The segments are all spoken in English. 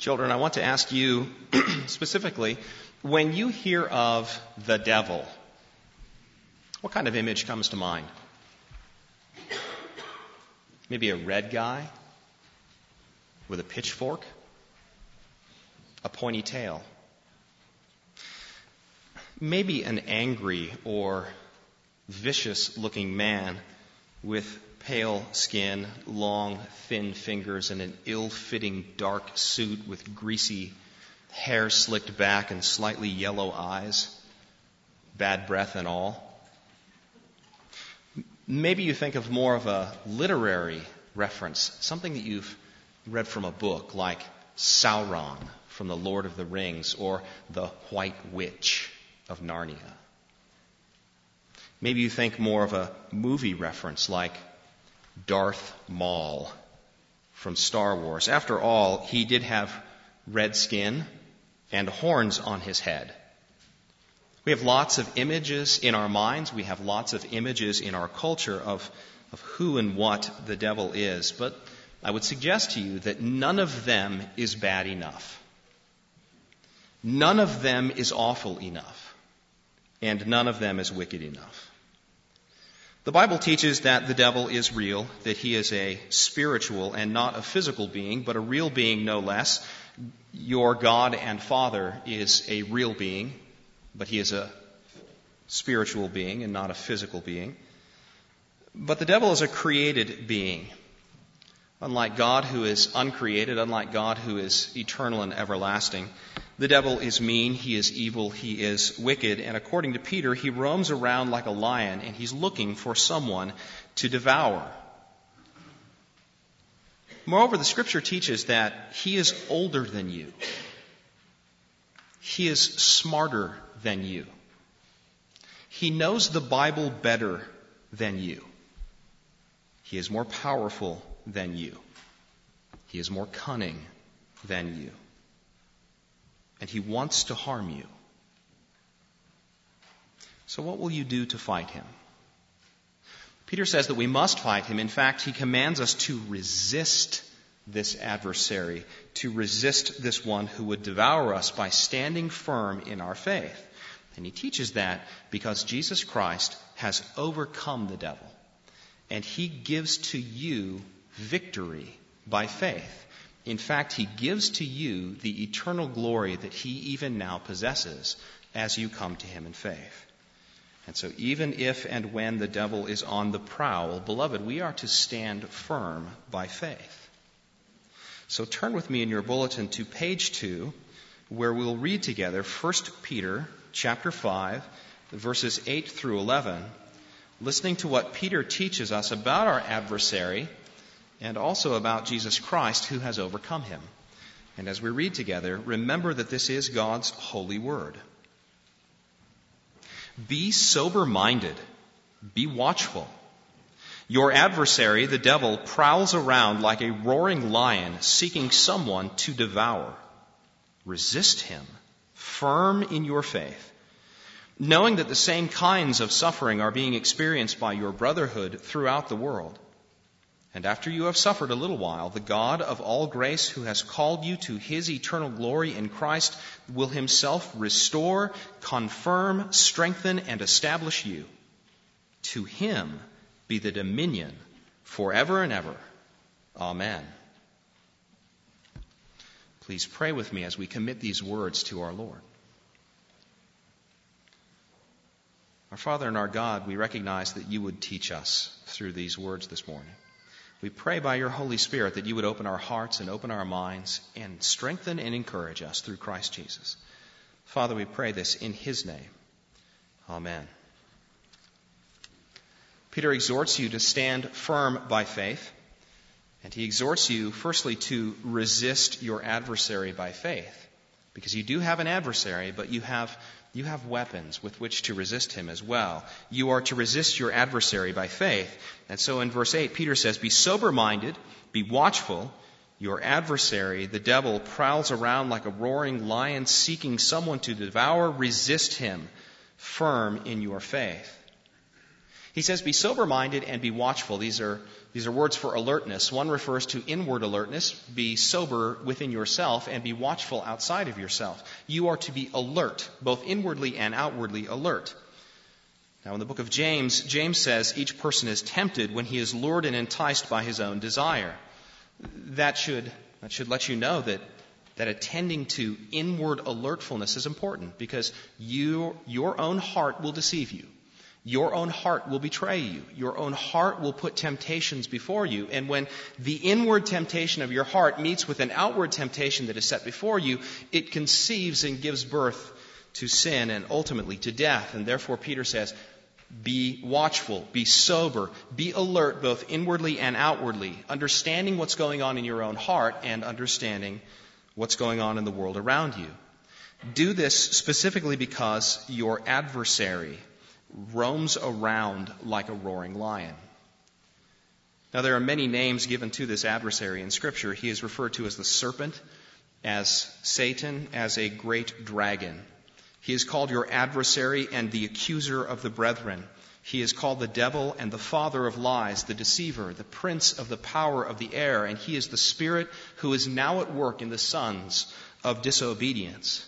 Children, I want to ask you specifically, when you hear of the devil, what kind of image comes to mind? Maybe a red guy with a pitchfork, a pointy tail. Maybe an angry or vicious-looking man with pale skin, long, thin fingers, and an ill-fitting dark suit with greasy hair slicked back and slightly yellow eyes, bad breath and all. Maybe you think of more of a literary reference, something that you've read from a book, like Sauron from The Lord of the Rings or The White Witch of Narnia. Maybe you think more of a movie reference, like Darth Maul from Star Wars. After all, he did have red skin and horns on his head. We have lots of images in our minds. We have lots of images in our culture of who and what the devil is. But I would suggest to you that none of them is bad enough. None of them is awful enough. And none of them is wicked enough. The Bible teaches that the devil is real, that he is a spiritual and not a physical being, but a real being no less. Your God and Father is a real being, but he is a spiritual being and not a physical being. But the devil is a created being. Unlike God, who is uncreated, unlike God, who is eternal and everlasting, the devil is mean, he is evil, he is wicked, and according to Peter, he roams around like a lion, and he's looking for someone to devour. Moreover, the Scripture teaches that he is older than you. He is smarter than you. He knows the Bible better than you. He is more powerful than you. He is more cunning than you. And he wants to harm you. So what will you do to fight him? Peter says that we must fight him. In fact, he commands us to resist this adversary, to resist this one who would devour us by standing firm in our faith. And he teaches that because Jesus Christ has overcome the devil. And he gives to you victory by faith. In fact, he gives to you the eternal glory that he even now possesses as you come to him in faith. And so even if and when the devil is on the prowl, beloved, we are to stand firm by faith. So turn with me in your bulletin to page 2, where we'll read together 1 Peter chapter 5, verses 8 through 11, listening to what Peter teaches us about our adversary and also about Jesus Christ who has overcome him. And as we read together, remember that this is God's holy word. Be sober-minded. Be watchful. Your adversary, the devil, prowls around like a roaring lion seeking someone to devour. Resist him, firm in your faith, knowing that the same kinds of suffering are being experienced by your brotherhood throughout the world. And after you have suffered a little while, the God of all grace, who has called you to his eternal glory in Christ, will himself restore, confirm, strengthen, and establish you. To him be the dominion forever and ever. Amen. Please pray with me as we commit these words to our Lord. Our Father and our God, we recognize that you would teach us through these words this morning. We pray by your Holy Spirit that you would open our hearts and open our minds and strengthen and encourage us through Christ Jesus. Father, we pray this in his name. Amen. Peter exhorts you to stand firm by faith, and he exhorts you, firstly, to resist your adversary by faith, because you do have an adversary, but you have weapons with which to resist him as well. You are to resist your adversary by faith. And so in verse 8, Peter says, be sober-minded, be watchful. Your adversary, the devil, prowls around like a roaring lion seeking someone to devour. Resist him, firm in your faith. He says, be sober-minded and be watchful. These are words for alertness. One refers to inward alertness. Be sober within yourself and be watchful outside of yourself. You are to be alert, both inwardly and outwardly alert. Now, in the book of James, James says each person is tempted when he is lured and enticed by his own desire. That should let you know that attending to inward alertfulness is important, because your own heart will deceive you. Your own heart will betray you. Your own heart will put temptations before you. And when the inward temptation of your heart meets with an outward temptation that is set before you, it conceives and gives birth to sin and ultimately to death. And therefore Peter says, be watchful, be sober, be alert both inwardly and outwardly, understanding what's going on in your own heart and understanding what's going on in the world around you. Do this specifically because your adversary roams around like a roaring lion. Now, there are many names given to this adversary in Scripture. He is referred to as the serpent, as Satan, as a great dragon. He is called your adversary and the accuser of the brethren. He is called the devil and the father of lies, the deceiver, the prince of the power of the air, and he is the spirit who is now at work in the sons of disobedience.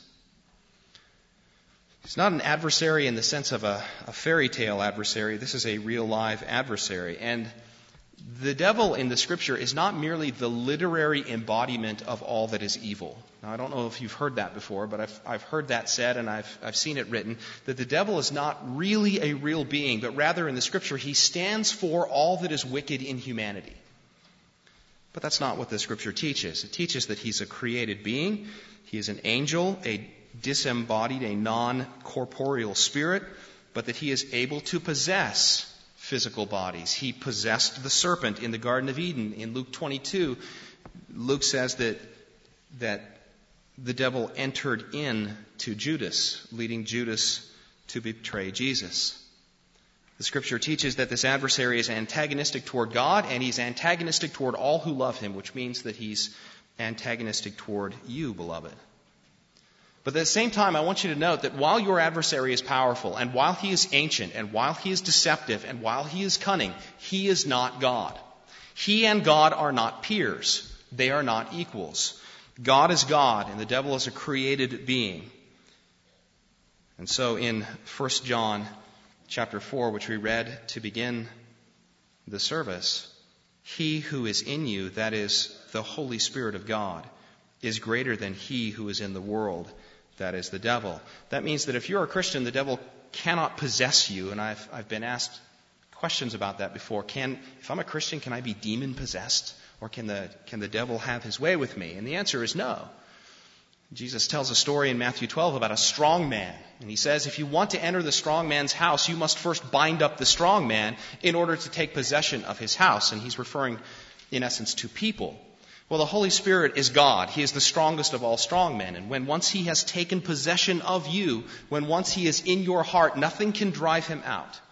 It's not an adversary in the sense of a fairy tale adversary. This is a real live adversary. And the devil in the Scripture is not merely the literary embodiment of all that is evil. Now, I don't know if you've heard that before, but I've heard that said and I've seen it written, that the devil is not really a real being, but rather in the Scripture he stands for all that is wicked in humanity. But that's not what the Scripture teaches. It teaches that he's a created being. He is an angel, a disembodied, a non-corporeal spirit, but that he is able to possess physical bodies. He possessed the serpent in the Garden of Eden. In Luke 22, Luke says that the devil entered in to Judas, leading Judas to betray Jesus. The Scripture teaches that this adversary is antagonistic toward God, and he's antagonistic toward all who love him, which means that he's antagonistic toward you, beloved. But at the same time, I want you to note that while your adversary is powerful, and while he is ancient, and while he is deceptive, and while he is cunning, he is not God. He and God are not peers. They are not equals. God is God, and the devil is a created being. And so in 1 John chapter 4, which we read to begin the service, he who is in you, that is the Holy Spirit of God, is greater than he who is in the world, that is the devil. That means that if you're a Christian, the devil cannot possess you. And I've been asked questions about that before. If I'm a Christian, can I be demon possessed? Or can the devil have his way with me? And the answer is no. Jesus tells a story in Matthew 12 about a strong man. And he says, if you want to enter the strong man's house, you must first bind up the strong man in order to take possession of his house. And he's referring, in essence, to people. Well, the Holy Spirit is God. He is the strongest of all strong men. And when once he has taken possession of you, when once he is in your heart, nothing can drive him out.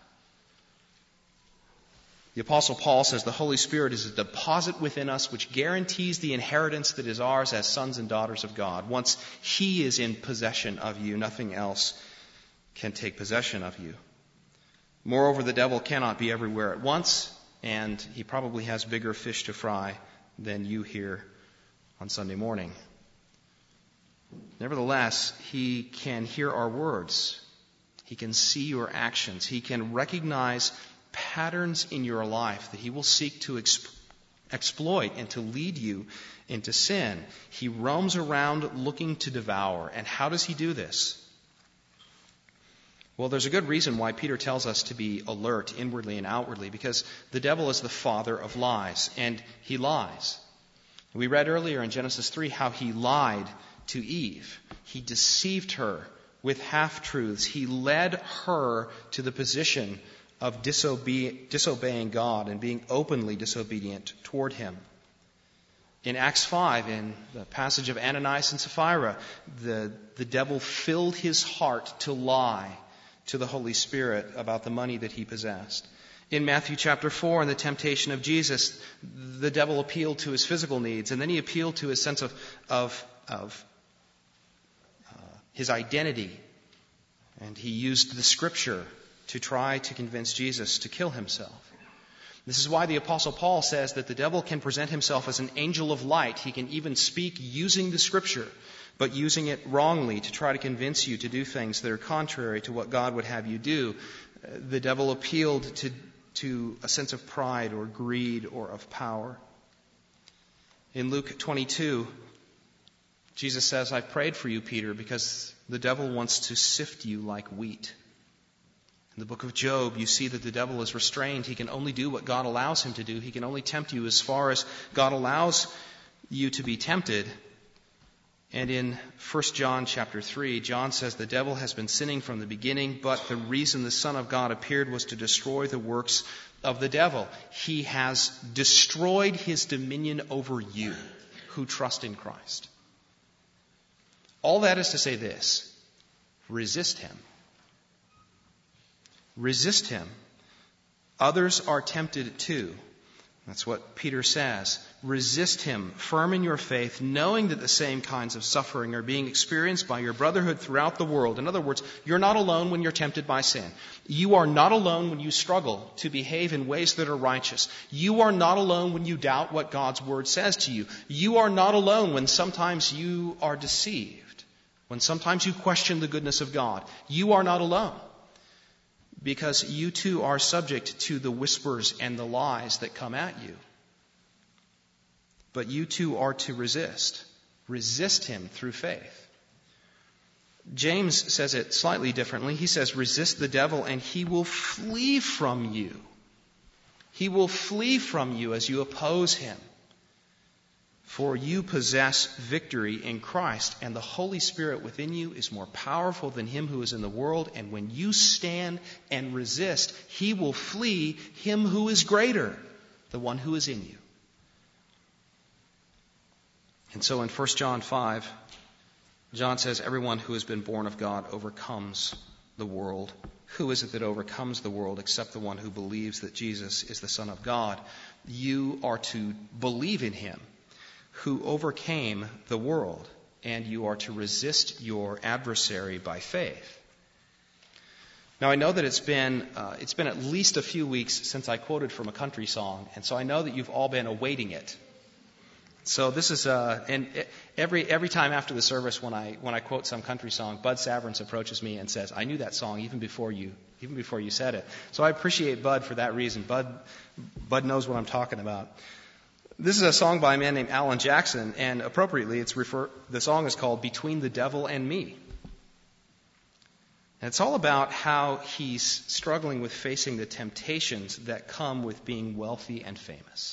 The Apostle Paul says the Holy Spirit is a deposit within us which guarantees the inheritance that is ours as sons and daughters of God. Once he is in possession of you, nothing else can take possession of you. Moreover, the devil cannot be everywhere at once, and he probably has bigger fish to fry than you here on Sunday morning. Nevertheless, he can hear our words. He can see your actions. He can recognize patterns in your life that he will seek to exploit and to lead you into sin. He roams around looking to devour. And how does he do this? Well, there's a good reason why Peter tells us to be alert inwardly and outwardly, because the devil is the father of lies, and he lies. We read earlier in Genesis 3 how he lied to Eve. He deceived her with half-truths. He led her to the position of disobeying God and being openly disobedient toward him. In Acts 5, in the passage of Ananias and Sapphira, the devil filled his heart to lie to the Holy Spirit about the money that he possessed. In Matthew chapter 4, in the temptation of Jesus, the devil appealed to his physical needs, and then he appealed to his sense of his identity. And he used the Scripture to try to convince Jesus to kill himself. This is why the Apostle Paul says that the devil can present himself as an angel of light. He can even speak using the Scripture, but using it wrongly to try to convince you to do things that are contrary to what God would have you do. The devil appealed to a sense of pride or greed or of power. In Luke 22, Jesus says, "I've prayed for you, Peter, because the devil wants to sift you like wheat." In the book of Job, you see that the devil is restrained. He can only do what God allows him to do. He can only tempt you as far as God allows you to be tempted. And in 1 John chapter 3, John says the devil has been sinning from the beginning, but the reason the Son of God appeared was to destroy the works of the devil. He has destroyed his dominion over you who trust in Christ. All that is to say this: resist him. Resist him. Others are tempted too. That's what Peter says. Resist him, firm in your faith, knowing that the same kinds of suffering are being experienced by your brotherhood throughout the world. In other words, you're not alone when you're tempted by sin. You are not alone when you struggle to behave in ways that are righteous. You are not alone when you doubt what God's word says to you. You are not alone when sometimes you are deceived, when sometimes you question the goodness of God. You are not alone, because you too are subject to the whispers and the lies that come at you. But you too are to resist. Resist him through faith. James says it slightly differently. He says, resist the devil and he will flee from you. He will flee from you as you oppose him. For you possess victory in Christ, and the Holy Spirit within you is more powerful than him who is in the world. And when you stand and resist, he will flee him who is greater, the one who is in you. And so in 1 John 5, John says, everyone who has been born of God overcomes the world. Who is it that overcomes the world except the one who believes that Jesus is the Son of God? You are to believe in him who overcame the world, and you are to resist your adversary by faith. Now, I know that it's been at least a few weeks since I quoted from a country song, and so I know that you've all been awaiting it. So this is and every time after the service when I quote some country song, Bud Saverance approaches me and says, "I knew that song even before you said it." So I appreciate Bud for that reason. Bud knows what I'm talking about. This is a song by a man named Alan Jackson, and appropriately, the song is called "Between the Devil and Me." And it's all about how he's struggling with facing the temptations that come with being wealthy and famous.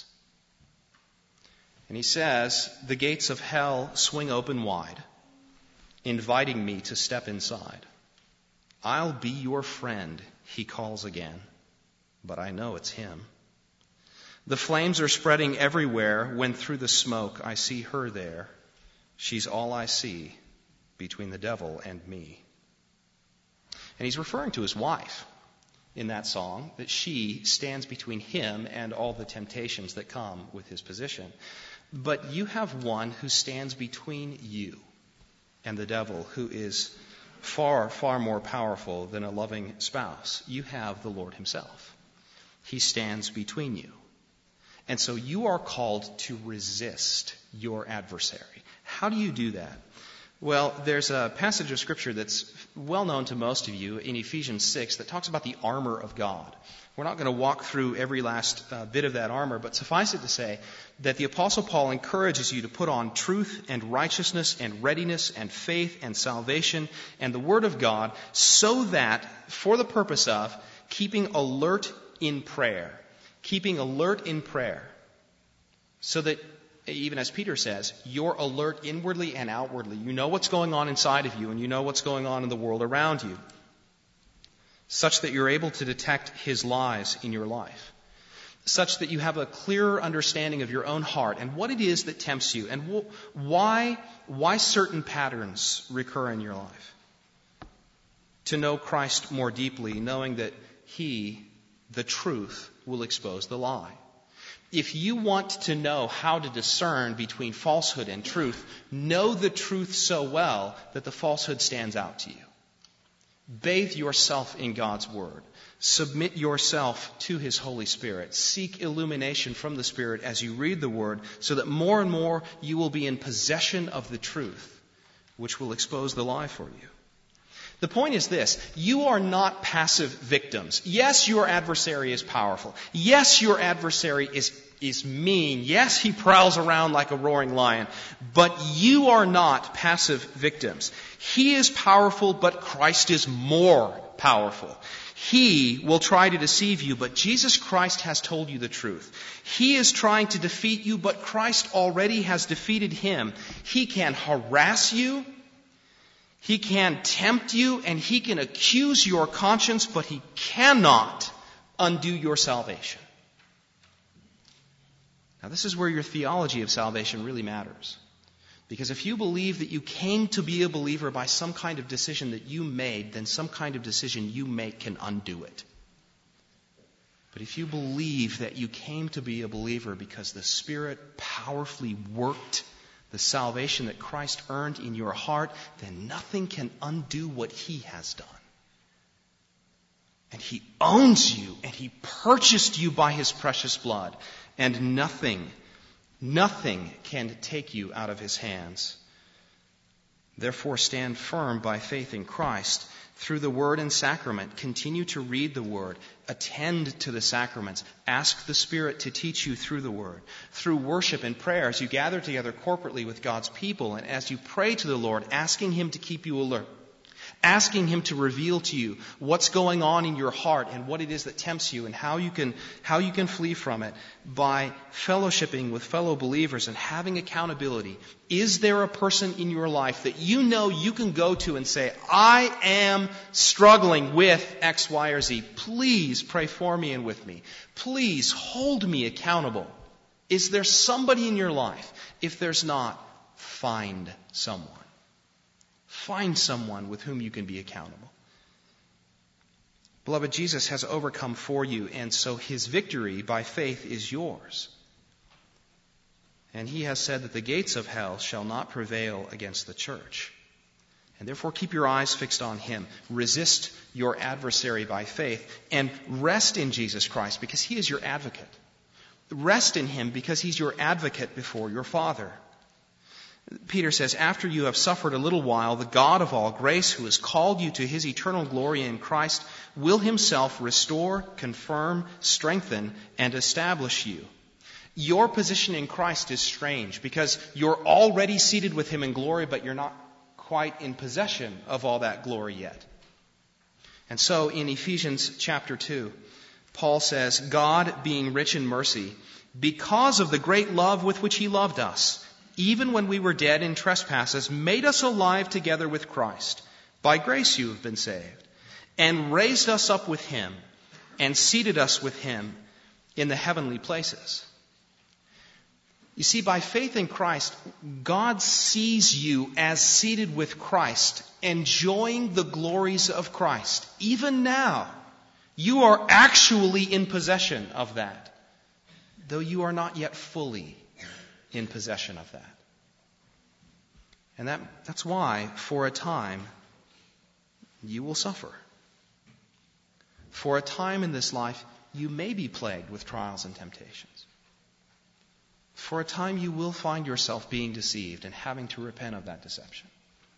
And he says, "The gates of hell swing open wide, inviting me to step inside. I'll be your friend," he calls again, but I know it's him. The flames are spreading everywhere when through the smoke I see her there. She's all I see between the devil and me. And he's referring to his wife in that song, that she stands between him and all the temptations that come with his position. But you have one who stands between you and the devil, who is far, far more powerful than a loving spouse. You have the Lord himself. He stands between you. And so you are called to resist your adversary. How do you do that? Well, there's a passage of Scripture that's well known to most of you in Ephesians 6 that talks about the armor of God. We're not going to walk through every last bit of that armor, but suffice it to say that the Apostle Paul encourages you to put on truth and righteousness and readiness and faith and salvation and the Word of God, so that for the purpose of keeping alert in prayer. Keeping alert in prayer, so that, even as Peter says, you're alert inwardly and outwardly. You know what's going on inside of you, and you know what's going on in the world around you, such that you're able to detect his lies in your life, such that you have a clearer understanding of your own heart and what it is that tempts you, and why certain patterns recur in your life. To know Christ more deeply, knowing that he, the truth, will expose the lie. If you want to know how to discern between falsehood and truth, know the truth so well that the falsehood stands out to you. Bathe yourself in God's Word. Submit yourself to His Holy Spirit. Seek illumination from the Spirit as you read the Word, so that more and more you will be in possession of the truth, which will expose the lie for you. The point is this: you are not passive victims. Yes, your adversary is powerful. Yes, your adversary is mean. Yes, he prowls around like a roaring lion. But you are not passive victims. He is powerful, but Christ is more powerful. He will try to deceive you, but Jesus Christ has told you the truth. He is trying to defeat you, but Christ already has defeated him. He can harass you, he can tempt you, and he can accuse your conscience, but he cannot undo your salvation. Now, this is where your theology of salvation really matters. Because if you believe that you came to be a believer by some kind of decision that you made, then some kind of decision you make can undo it. But if you believe that you came to be a believer because the Spirit powerfully worked the salvation that Christ earned in your heart, then nothing can undo what He has done. And He owns you, and He purchased you by His precious blood. And nothing can take you out of His hands. Therefore, stand firm by faith in Christ through the Word and sacrament. Continue to read the Word. Attend to the sacraments. Ask the Spirit to teach you through the Word. Through worship and prayer, as you gather together corporately with God's people, and as you pray to the Lord, asking Him to keep you alert. Asking Him to reveal to you what's going on in your heart and what it is that tempts you and how you can flee from it by fellowshipping with fellow believers and having accountability. Is there a person in your life that you know you can go to and say, I am struggling with X, Y, or Z. Please pray for me and with me. Please hold me accountable. Is there somebody in your life? If there's not, find someone. Find someone with whom you can be accountable. Beloved, Jesus has overcome for you, and so His victory by faith is yours. And He has said that the gates of hell shall not prevail against the church. And therefore keep your eyes fixed on Him. Resist your adversary by faith, and rest in Jesus Christ because He is your advocate. Rest in Him because He's your advocate before your Father. Peter says, after you have suffered a little while, the God of all grace, who has called you to His eternal glory in Christ, will Himself restore, confirm, strengthen, and establish you. Your position in Christ is strange because you're already seated with Him in glory, but you're not quite in possession of all that glory yet. And so in Ephesians chapter 2, Paul says, God, being rich in mercy, because of the great love with which He loved us, even when we were dead in trespasses, made us alive together with Christ. By grace you have been saved, and raised us up with Him, and seated us with Him in the heavenly places. You see, by faith in Christ, God sees you as seated with Christ, enjoying the glories of Christ. Even now, you are actually in possession of that, though you are not yet fully in possession of that. And that's why, for a time, you will suffer. For a time in this life, you may be plagued with trials and temptations. For a time, you will find yourself being deceived and having to repent of that deception.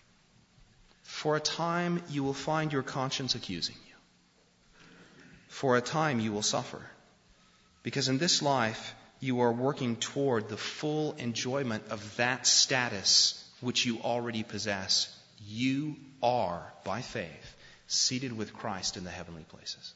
For a time, you will find your conscience accusing you. For a time, you will suffer. Because in this life, you are working toward the full enjoyment of that status which you already possess. You are, by faith, seated with Christ in the heavenly places.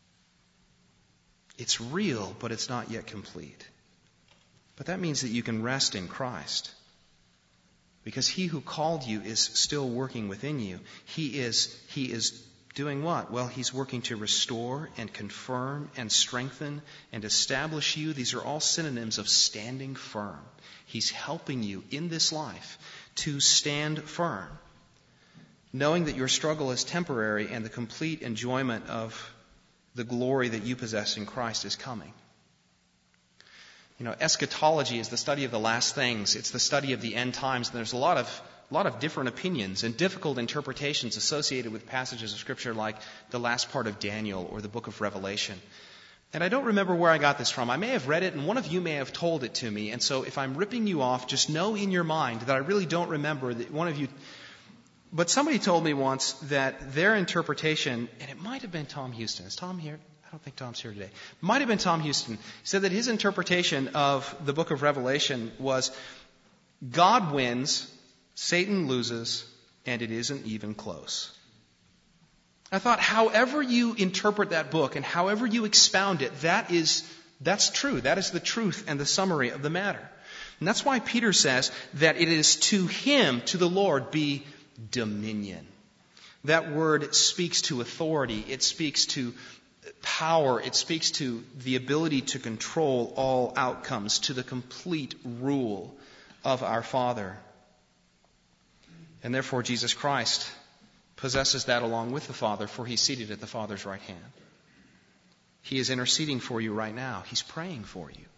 It's real, but it's not yet complete. But that means that you can rest in Christ. Because He who called you is still working within you. He is doing what? Well, He's working to restore and confirm and strengthen and establish you. These are all synonyms of standing firm. He's helping you in this life to stand firm, knowing that your struggle is temporary and the complete enjoyment of the glory that you possess in Christ is coming. You know, eschatology is the study of the last things. It's the study of the end times. And there's a lot lot of different opinions and difficult interpretations associated with passages of Scripture like the last part of Daniel or the book of Revelation. And I don't remember where I got this from. I may have read it, and one of you may have told it to me. And so if I'm ripping you off, just know in your mind that I really don't remember that one of you. But somebody told me once that their interpretation, and it might have been Tom Houston. Is Tom here? I don't think Tom's here today. It might have been Tom Houston. He said that his interpretation of the book of Revelation was God wins, Satan loses, and it isn't even close. I thought, however you interpret that book and however you expound it, that's true. That is the truth and the summary of the matter. And that's why Peter says that it is to him, to the Lord, be dominion. That word speaks to authority. It speaks to power. It speaks to the ability to control all outcomes, to the complete rule of our Father. And therefore, Jesus Christ possesses that along with the Father, for he's seated at the Father's right hand. He is interceding for you right now. He's praying for you.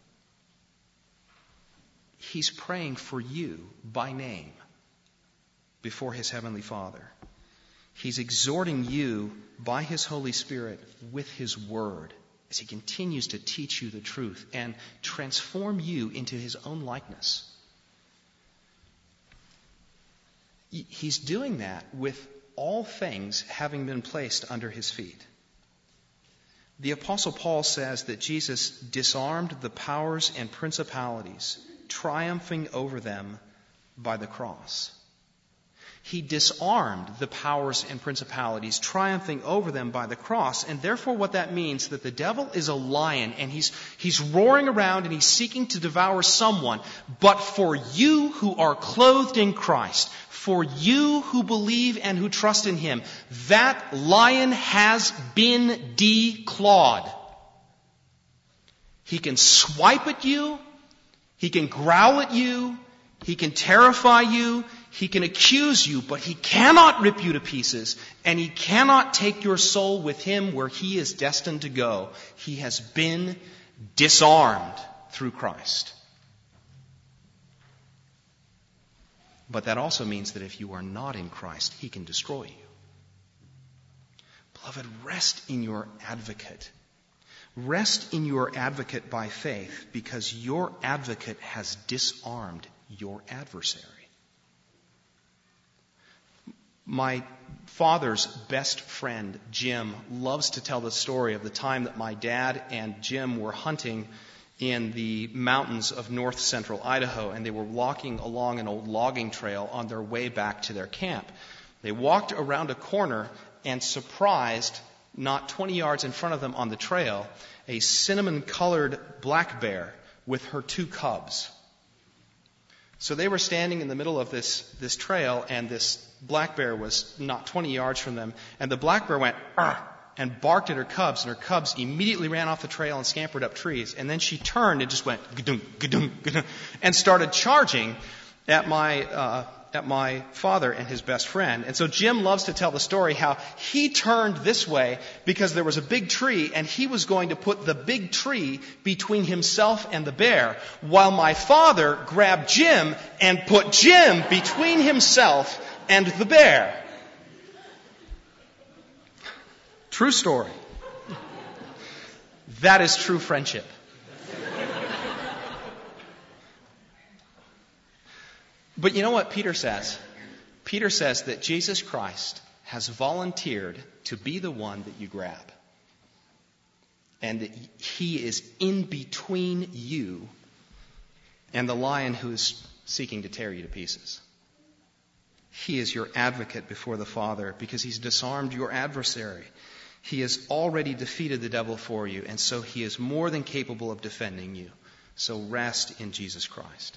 He's praying for you by name before his heavenly Father. He's exhorting you by his Holy Spirit with his word as he continues to teach you the truth and transform you into his own likeness. He's doing that with all things having been placed under his feet. The Apostle Paul says that Jesus disarmed the powers and principalities, triumphing over them by the cross. He disarmed the powers and principalities, triumphing over them by the cross. And therefore what that means, that the devil is a lion and he's roaring around and he's seeking to devour someone. But for you who are clothed in Christ, for you who believe and who trust in him, that lion has been declawed. He can swipe at you. He can growl at you. He can terrify you. He can accuse you, but he cannot rip you to pieces, and he cannot take your soul with him where he is destined to go. He has been disarmed through Christ. But that also means that if you are not in Christ, he can destroy you. Beloved, rest in your advocate. Rest in your advocate by faith, because your advocate has disarmed your adversary. My father's best friend, Jim, loves to tell the story of the time that my dad and Jim were hunting in the mountains of north central Idaho, and they were walking along an old logging trail on their way back to their camp. They walked around a corner and surprised, not 20 yards in front of them on the trail, a cinnamon-colored black bear with her 2 cubs. So they were standing in the middle of this trail, and this black bear was not 20 yards from them, and the black bear went, "Arr!" and barked at her cubs, and her cubs immediately ran off the trail and scampered up trees. And then she turned and just went, "Gadunk, gadunk, gadunk," and started charging at my father and his best friend. And so Jim loves to tell the story how he turned this way because there was a big tree, and he was going to put the big tree between himself and the bear, while my father grabbed Jim and put Jim between himself and the bear. True story. That is true friendship. But you know what Peter says? Peter says that Jesus Christ has volunteered to be the one that you grab. And that he is in between you and the lion who is seeking to tear you to pieces. He is your advocate before the Father because he's disarmed your adversary. He has already defeated the devil for you, and so he is more than capable of defending you. So rest in Jesus Christ.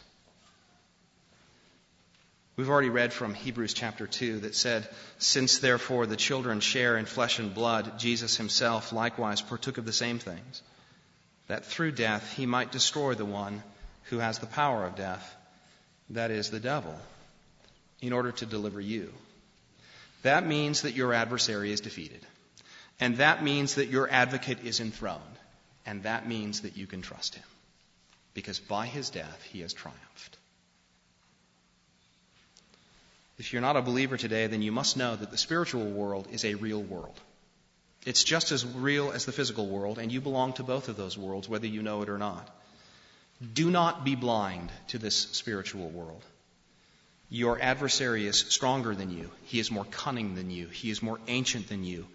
We've already read from Hebrews chapter 2 that said, "Since therefore the children share in flesh and blood, Jesus himself likewise partook of the same things, that through death he might destroy the one who has the power of death, that is, the devil, in order to deliver you." That means that your adversary is defeated. And that means that your advocate is enthroned. And that means that you can trust him. Because by his death he has triumphed. If you're not a believer today, then you must know that the spiritual world is a real world. It's just as real as the physical world, and you belong to both of those worlds, whether you know it or not. Do not be blind to this spiritual world. Your adversary is stronger than you. He is more cunning than you. He is more ancient than you.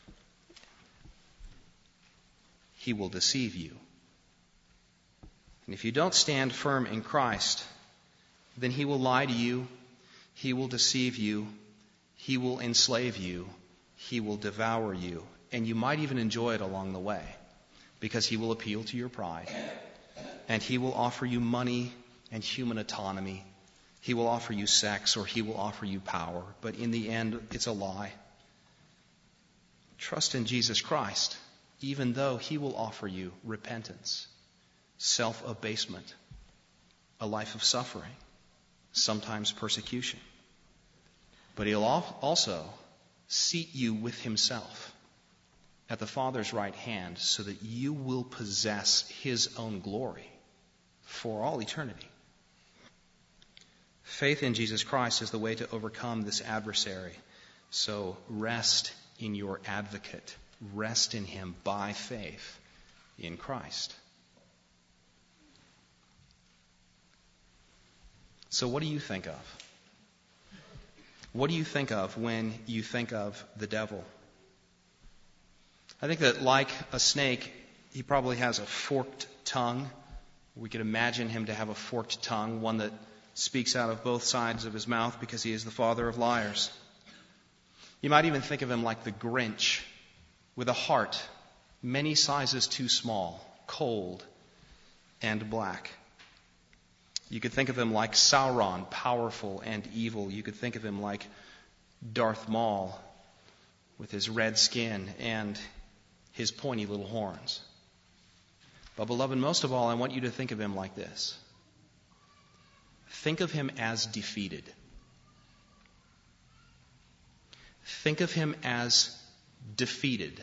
He will deceive you. And if you don't stand firm in Christ, then he will lie to you. He will deceive you. He will enslave you. He will devour you. And you might even enjoy it along the way, because he will appeal to your pride. And he will offer you money and human autonomy. He will offer you sex, or he will offer you power. But in the end, it's a lie. Trust in Jesus Christ, even though he will offer you repentance, self-abasement, a life of suffering, sometimes persecution. But he'll also seat you with himself at the Father's right hand, so that you will possess his own glory for all eternity. Faith in Jesus Christ is the way to overcome this adversary. So rest in your advocate. Rest in him by faith in Christ. So what do you think of? What do you think of when you think of the devil? I think that, like a snake, he probably has a forked tongue. We could imagine him to have a forked tongue, one that speaks out of both sides of his mouth, because he is the father of liars. You might even think of him like the Grinch, with a heart many sizes too small, cold and black. You could think of him like Sauron, powerful and evil. You could think of him like Darth Maul, with his red skin and his pointy little horns. But beloved, most of all, I want you to think of him like this. Think of him as defeated. Think of him as defeated.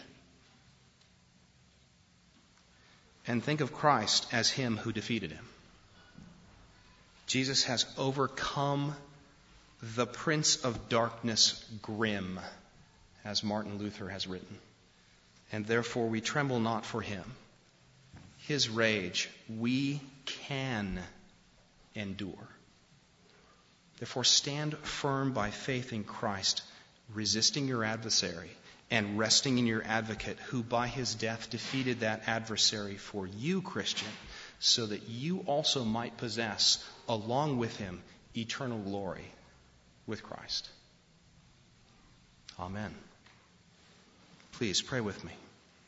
And think of Christ as him who defeated him. Jesus has overcome the prince of darkness, grim, as Martin Luther has written. And therefore we tremble not for him. His rage we can endure. Therefore stand firm by faith in Christ, resisting your adversary and resting in your advocate, who by his death defeated that adversary for you, Christian, so that you also might possess, along with him, eternal glory with Christ. Amen. Please pray with me.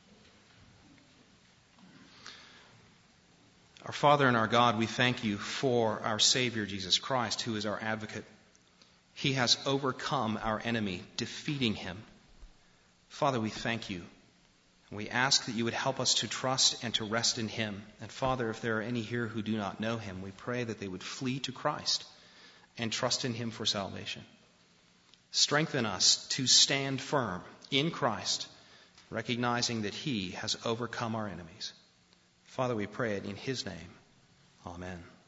Our Father and our God, we thank you for our Savior, Jesus Christ, who is our advocate. He has overcome our enemy, defeating him. Father, we thank you. We ask that you would help us to trust and to rest in him. And Father, if there are any here who do not know him, we pray that they would flee to Christ and trust in him for salvation. Strengthen us to stand firm in Christ, recognizing that he has overcome our enemies. Father, we pray it in his name. Amen.